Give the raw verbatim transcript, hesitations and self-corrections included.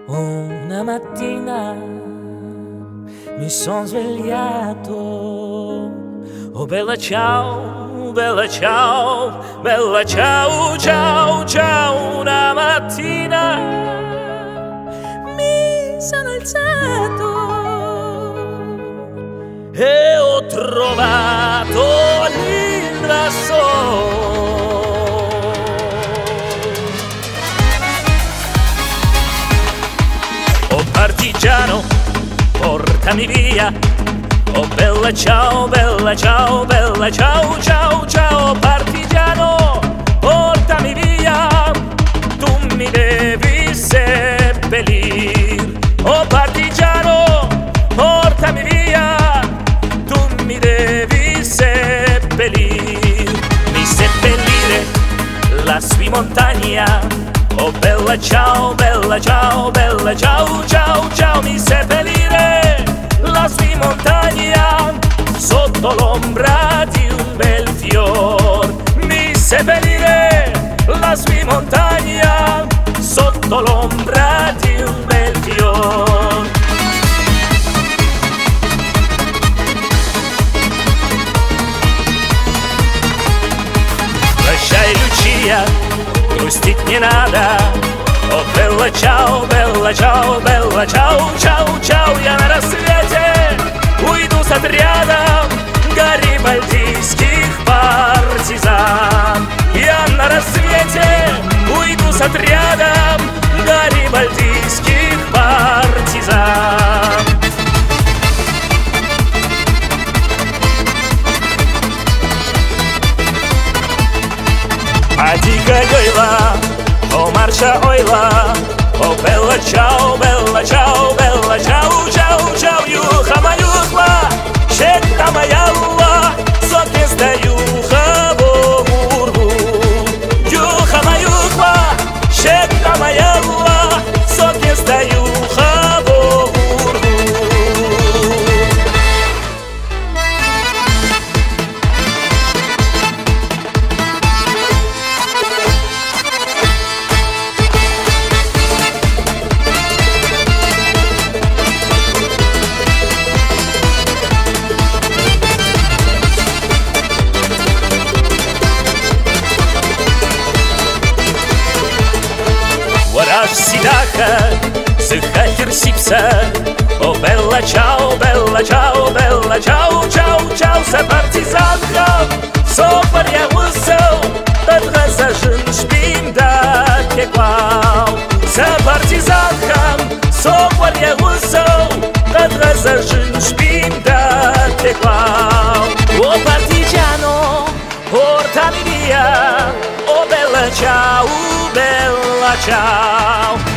Una mattina mi son svegliato, oh bella ciao, bella ciao, bella ciao, ciao, ciao. Una mattina mi sono alzato e ho trovato l'ingrasso. Oh partigiano, portami via. Oh bella ciao, bella ciao, bella ciao, ciao, ciao. Partigiano, portami via, tu mi devi seppellir. Oh partigiano, portami via, tu mi devi seppellir. Mi seppellire lassù in montagna. Oh bella ciao, bella ciao, bella ciao, ciao, ciao. Mi seppellire lassù in montagna, sotto l'ombra di un bel fior. Mi seppellire lassù in montagna, sotto l'ombra di un bel fior. Прощай, Lucia, грустить не надо. О, бella ciao, bella ciao, bella ciao, ciao, ciao. Я на рассвете уйду с отрядом гарибальдийских партизан. Я на рассвете уйду с отрядом гарибальдийских партизан. А дико ойла, о марша ойла, о бella ciao, bella ciao, bella ciao, ciao, ciao. Юха маюхла, шекта маялла, соки стаюха богургу. Юха маюхла, шекта маялла, соки стаюха богургу. Вораж сидаха, сыхахер сипса. О бella ciao, bella ciao, bella ciao, ciao, ciao. Sa partizanka, sopar я высел, подгазажен шпинда кеквау. Sa partizanka, sopar я высел, подгазажен шпинда кеквau. O partigiano, portami via. Oh bella ciao, bella ciao.